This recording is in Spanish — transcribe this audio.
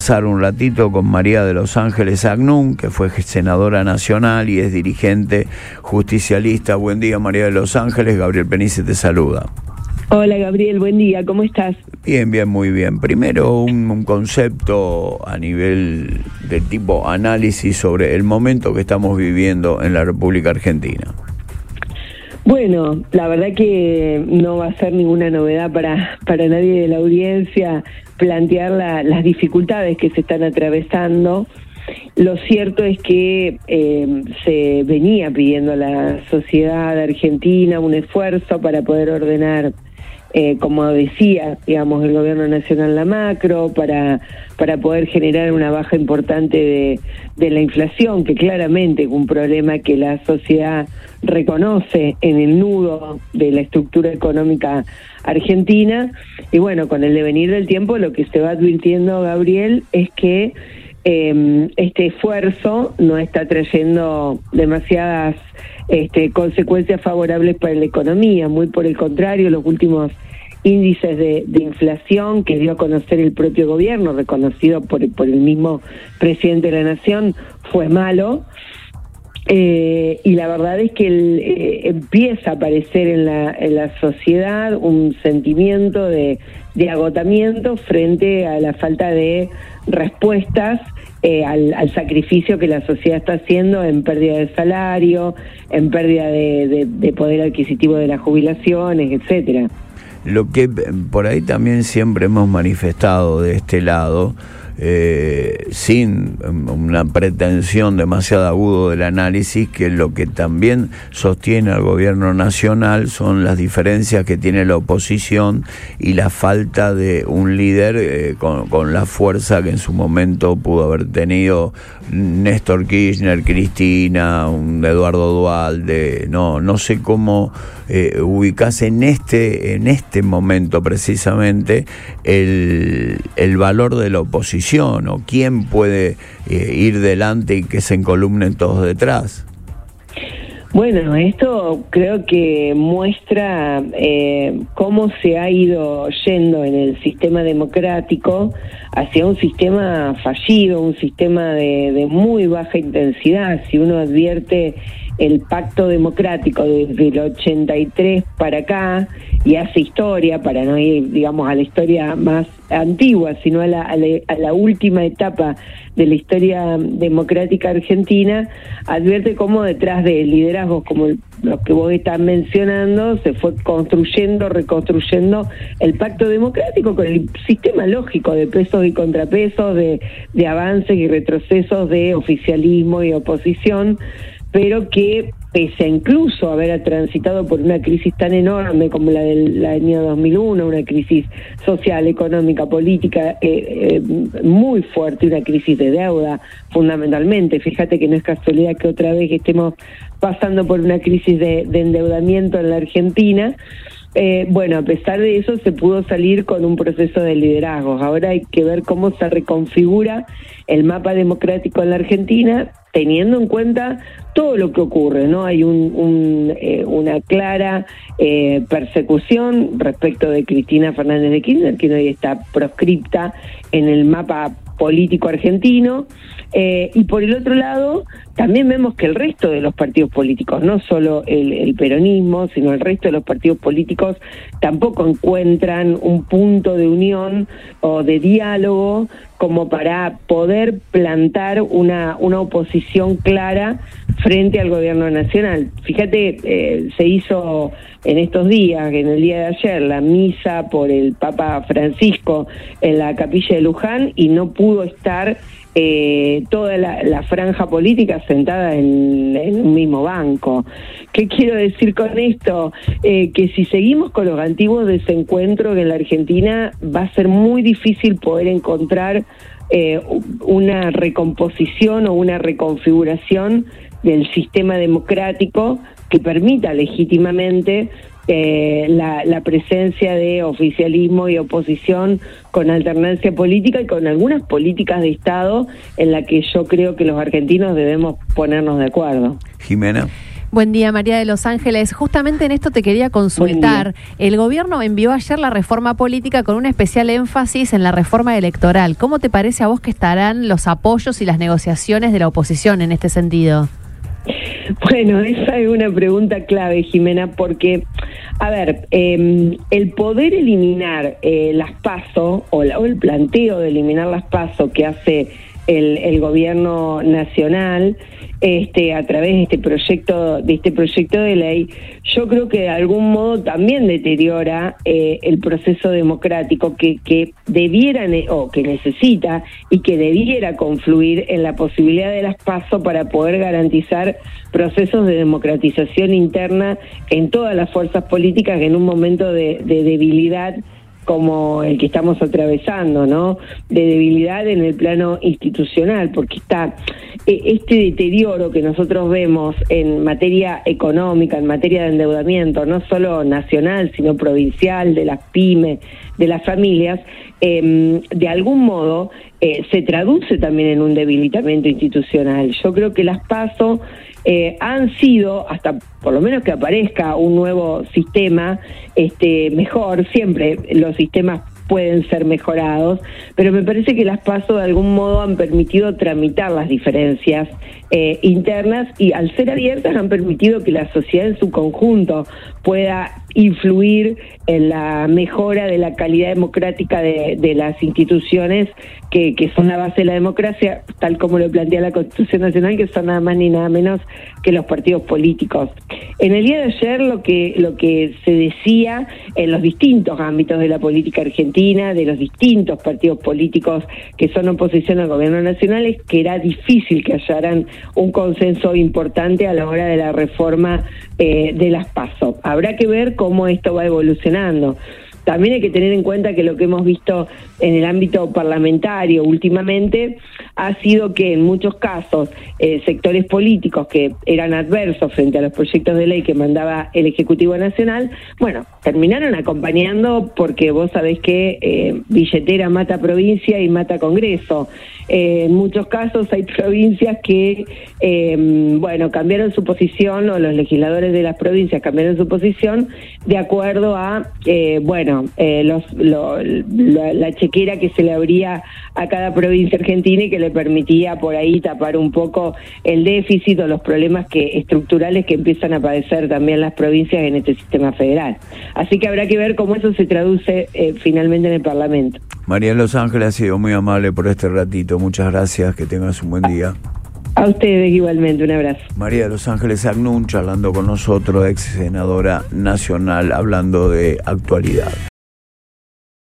conversar un ratito con María de los Ángeles Agnún, que fue senadora nacional y es dirigente justicialista. Buen día, María de los Ángeles. Gabriel Penice te saluda. Hola, Gabriel, buen día, ¿cómo estás? Bien, muy bien. Primero, un concepto a nivel de tipo análisis sobre el momento que estamos viviendo en la República Argentina. Bueno, la verdad que no va a ser ninguna novedad para nadie de la audiencia plantear las dificultades que se están atravesando. Lo cierto es que se venía pidiendo a la sociedad argentina un esfuerzo para poder ordenar, como decía, digamos, el gobierno nacional la macro, para poder generar una baja importante de la inflación, que claramente es un problema que la sociedad reconoce en el nudo de la estructura económica argentina. Y bueno, con el devenir del tiempo lo que se va advirtiendo, Gabriel, es que este esfuerzo no está trayendo demasiadas consecuencias favorables para la economía. Muy por el contrario, los últimos índices de inflación que dio a conocer el propio gobierno, reconocido por el mismo presidente de la Nación, fue malo. Y la verdad es que empieza a aparecer en la sociedad un sentimiento de agotamiento frente a la falta de respuestas al sacrificio que la sociedad está haciendo en pérdida de salario, en pérdida de poder adquisitivo de las jubilaciones, etcétera. Lo que por ahí también siempre hemos manifestado de este lado, sin una pretensión demasiado aguda del análisis, que lo que también sostiene al gobierno nacional son las diferencias que tiene la oposición y la falta de un líder con la fuerza que en su momento pudo haber tenido Néstor Kirchner, Cristina, un Eduardo Duhalde. No sé cómo ubicás en este momento precisamente el valor de la oposición, o quién puede ir delante y que se encolumnen todos detrás. Bueno, esto creo que muestra cómo se ha ido yendo en el sistema democrático hacia un sistema fallido, un sistema de muy baja intensidad. Si uno advierte el pacto democrático desde el 83 para acá y hace historia, para no ir, digamos, a la historia más antigua, sino a la última etapa de la historia democrática argentina, advierte cómo detrás de liderazgos como los que vos estás mencionando se fue reconstruyendo el pacto democrático con el sistema lógico de pesos y contrapesos, de avances y retrocesos de oficialismo y oposición, pero que pese a incluso haber transitado por una crisis tan enorme como la del año 2001, una crisis social, económica, política muy fuerte, una crisis de deuda fundamentalmente. Fíjate que no es casualidad que otra vez estemos pasando por una crisis de endeudamiento en la Argentina. Bueno, a pesar de eso se pudo salir con un proceso de liderazgos. Ahora hay que ver cómo se reconfigura el mapa democrático en la Argentina, teniendo en cuenta todo lo que ocurre, ¿no? Hay una clara persecución respecto de Cristina Fernández de Kirchner, que hoy está proscripta en el mapa político argentino, y por el otro lado también vemos que el resto de los partidos políticos, no solo el peronismo, sino el resto de los partidos políticos tampoco encuentran un punto de unión o de diálogo como para poder plantar una oposición clara frente al gobierno nacional. Fíjate, se hizo en estos días, en el día de ayer, la misa por el Papa Francisco en la capilla de Luján, y no pudo estar toda la franja política sentada en un mismo banco. ¿Qué quiero decir con esto? Que si seguimos con los antiguos desencuentros en la Argentina, va a ser muy difícil poder encontrar una recomposición o una reconfiguración del sistema democrático que permita legítimamente la presencia de oficialismo y oposición con alternancia política y con algunas políticas de Estado en la que yo creo que los argentinos debemos ponernos de acuerdo. Jimena. Buen día, María de Los Ángeles. Justamente en esto te quería consultar. El gobierno envió ayer la reforma política con un especial énfasis en la reforma electoral. ¿Cómo te parece a vos que estarán los apoyos y las negociaciones de la oposición en este sentido? Bueno, esa es una pregunta clave, Jimena, porque, a ver, el poder eliminar las PASO, o el planteo de eliminar las PASO que hace el gobierno nacional, a través de este proyecto de ley, yo creo que de algún modo también deteriora el proceso democrático que debieran o que necesita y que debiera confluir en la posibilidad de las PASO para poder garantizar procesos de democratización interna en todas las fuerzas políticas en un momento de debilidad como el que estamos atravesando, ¿no? De debilidad en el plano institucional, porque está este deterioro que nosotros vemos en materia económica, en materia de endeudamiento, no solo nacional, sino provincial, de las pymes, de las familias, de algún modo se traduce también en un debilitamiento institucional. Yo creo que las PASO han sido, hasta por lo menos que aparezca un nuevo sistema mejor, siempre los sistemas pueden ser mejorados, pero me parece que las PASO de algún modo han permitido tramitar las diferencias internas y al ser abiertas han permitido que la sociedad en su conjunto pueda influir en la mejora de la calidad democrática de las instituciones que son la base de la democracia, tal como lo plantea la Constitución Nacional, que son nada más ni nada menos que los partidos políticos. En el día de ayer lo que se decía en los distintos ámbitos de la política argentina, de los distintos partidos políticos que son oposición al gobierno nacional, es que era difícil que hallaran un consenso importante a la hora de la reforma de las PASO. Habrá que ver cómo esto va evolucionando. También hay que tener en cuenta que lo que hemos visto en el ámbito parlamentario últimamente ha sido que en muchos casos sectores políticos que eran adversos frente a los proyectos de ley que mandaba el Ejecutivo Nacional, bueno, terminaron acompañando porque vos sabés que billetera mata provincia y mata Congreso. En muchos casos hay provincias que, cambiaron su posición, o los legisladores de las provincias cambiaron su posición de acuerdo a, la chequera que se le abría a cada provincia argentina y que le permitía por ahí tapar un poco el déficit o los problemas estructurales que empiezan a padecer también las provincias en este sistema federal. Así que habrá que ver cómo eso se traduce finalmente en el Parlamento. María de Los Ángeles ha sido muy amable por este ratito. Muchas gracias, que tengas un buen día. A ustedes igualmente, un abrazo. María de Los Ángeles Agnún charlando con nosotros, ex senadora nacional, hablando de actualidad.